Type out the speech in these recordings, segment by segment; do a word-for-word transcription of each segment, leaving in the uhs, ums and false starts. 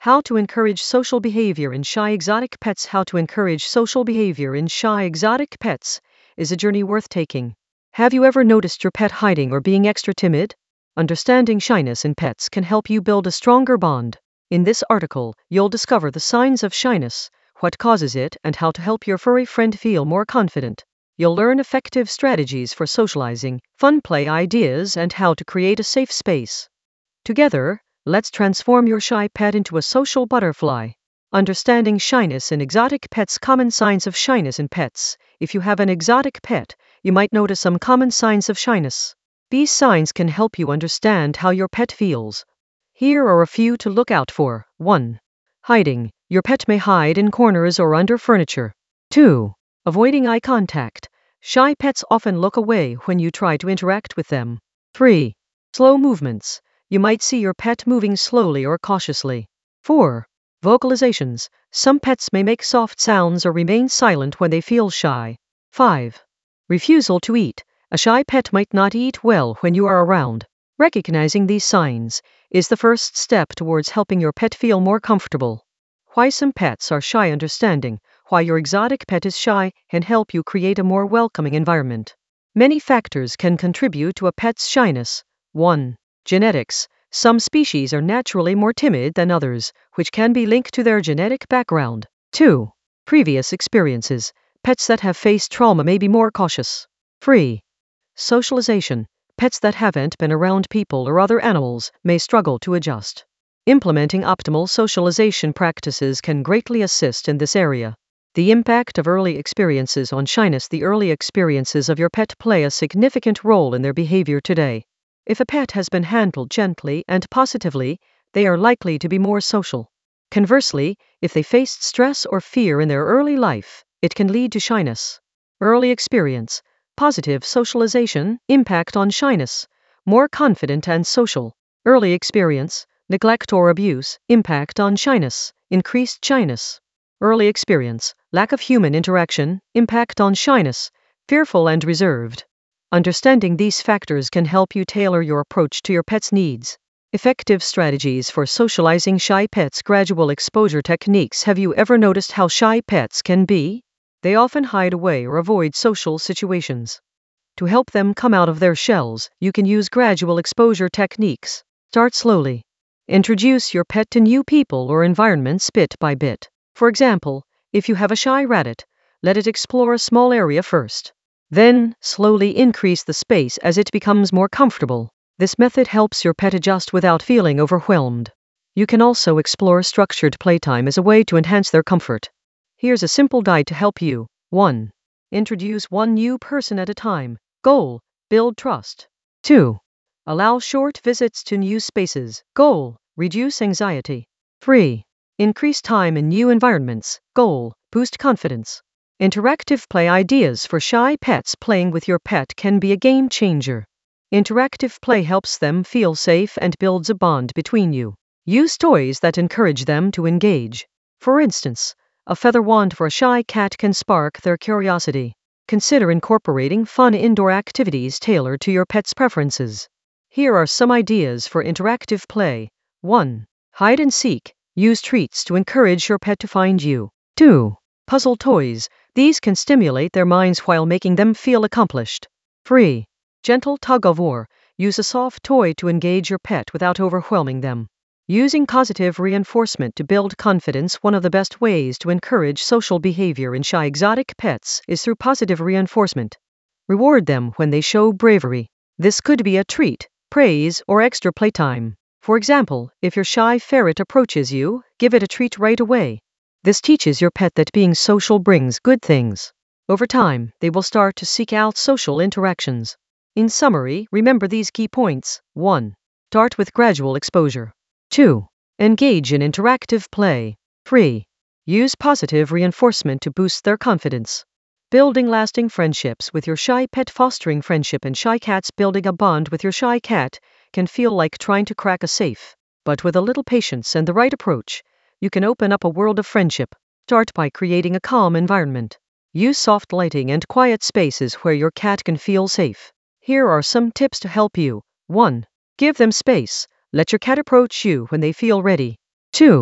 How to encourage social behavior in shy exotic pets. How to encourage social behavior in shy exotic pets is a journey worth taking. Have you ever noticed your pet hiding or being extra timid? Understanding shyness in pets can help you build a stronger bond. In this article, you'll discover the signs of shyness, what causes it, and how to help your furry friend feel more confident. You'll learn effective strategies for socializing, fun play ideas, and how to create a safe space. Together, let's transform your shy pet into a social butterfly. Understanding shyness in exotic pets. Common signs of shyness in pets. If you have an exotic pet, you might notice some common signs of shyness. These signs can help you understand how your pet feels. Here are a few to look out for. one. Hiding. Your pet may hide in corners or under furniture. two. Avoiding eye contact. Shy pets often look away when you try to interact with them. three. Slow movements. You might see your pet moving slowly or cautiously. four. Vocalizations. Some pets may make soft sounds or remain silent when they feel shy. five. Refusal to eat. A shy pet might not eat well when you are around. Recognizing these signs is the first step towards helping your pet feel more comfortable. Why some pets are shy. Understanding why your exotic pet is shy can help you create a more welcoming environment. Many factors can contribute to a pet's shyness. one. Genetics. Some species are naturally more timid than others, which can be linked to their genetic background. two. Previous experiences. Pets that have faced trauma may be more cautious. three. Socialization. Pets that haven't been around people or other animals may struggle to adjust. Implementing optimal socialization practices can greatly assist in this area. The impact of early experiences on shyness. The early experiences of your pet play a significant role in their behavior today. If a pet has been handled gently and positively, they are likely to be more social. Conversely, if they faced stress or fear in their early life, it can lead to shyness. Early experience. Positive socialization. Impact on shyness. More confident and social. Early experience. Neglect or abuse. Impact on shyness. Increased shyness. Early experience. Lack of human interaction. Impact on shyness. Fearful and reserved. Understanding these factors can help you tailor your approach to your pet's needs. Effective strategies for socializing shy pets. Gradual exposure techniques. Have you ever noticed how shy pets can be? They often hide away or avoid social situations. To help them come out of their shells, you can use gradual exposure techniques. Start slowly. Introduce your pet to new people or environments bit by bit. For example, if you have a shy rabbit, let it explore a small area first. Then, slowly increase the space as it becomes more comfortable. This method helps your pet adjust without feeling overwhelmed. You can also explore structured playtime as a way to enhance their comfort. Here's a simple guide to help you. one. Introduce one new person at a time. Goal: build trust. two. Allow short visits to new spaces. Goal: reduce anxiety. three. Increase time in new environments. Goal: boost confidence. Interactive play ideas for shy pets. Playing with your pet can be a game changer. Interactive play helps them feel safe and builds a bond between you. Use toys that encourage them to engage. For instance, a feather wand for a shy cat can spark their curiosity. Consider incorporating fun indoor activities tailored to your pet's preferences. Here are some ideas for interactive play. one. Hide and seek. Use treats to encourage your pet to find you. two. Puzzle toys. These can stimulate their minds while making them feel accomplished. three. Gentle tug-of-war. Use a soft toy to engage your pet without overwhelming them. Using positive reinforcement to build confidence. One of the best ways to encourage social behavior in shy exotic pets is through positive reinforcement. Reward them when they show bravery. This could be a treat, praise, or extra playtime. For example, if your shy ferret approaches you, give it a treat right away. This teaches your pet that being social brings good things. Over time, they will start to seek out social interactions. In summary, remember these key points. one. Start with gradual exposure. two. Engage in interactive play. three. Use positive reinforcement to boost their confidence. Building lasting friendships with your shy pet. Fostering friendship and shy cats. Building a bond with your shy cat can feel like trying to crack a safe. But with a little patience and the right approach, you can open up a world of friendship. Start by creating a calm environment. Use soft lighting and quiet spaces where your cat can feel safe. Here are some tips to help you. one. Give them space. Let your cat approach you when they feel ready. two.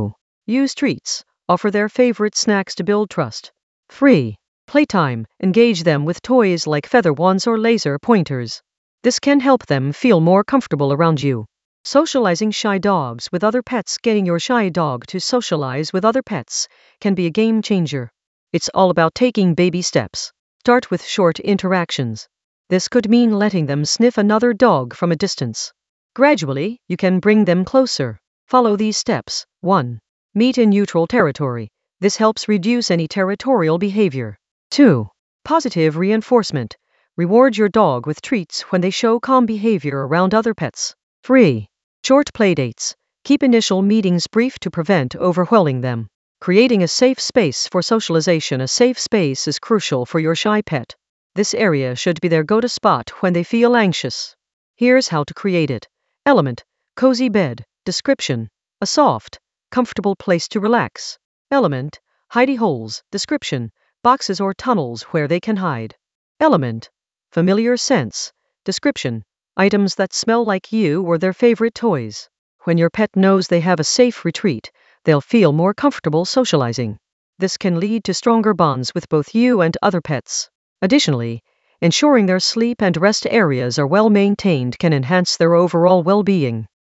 Use treats. Offer their favorite snacks to build trust. three. Playtime. Engage them with toys like feather wands or laser pointers. This can help them feel more comfortable around you. Socializing shy dogs with other pets. Getting your shy dog to socialize with other pets can be a game changer. It's all about taking baby steps. Start with short interactions. This could mean letting them sniff another dog from a distance. Gradually, you can bring them closer. Follow these steps. one. Meet in neutral territory. This helps reduce any territorial behavior. two. Positive reinforcement. Reward your dog with treats when they show calm behavior around other pets. three. Short playdates. Keep initial meetings brief to prevent overwhelming them. Creating a safe space for socialization. A safe space is crucial for your shy pet. This area should be their go-to spot when they feel anxious. Here's how to create it. Element: cozy bed. Description: a soft, comfortable place to relax. Element: hidey holes. Description: boxes or tunnels where they can hide. Element: familiar scents. Description: items that smell like you or their favorite toys. When your pet knows they have a safe retreat, they'll feel more comfortable socializing. This can lead to stronger bonds with both you and other pets. Additionally, ensuring their sleep and rest areas are well maintained can enhance their overall well-being.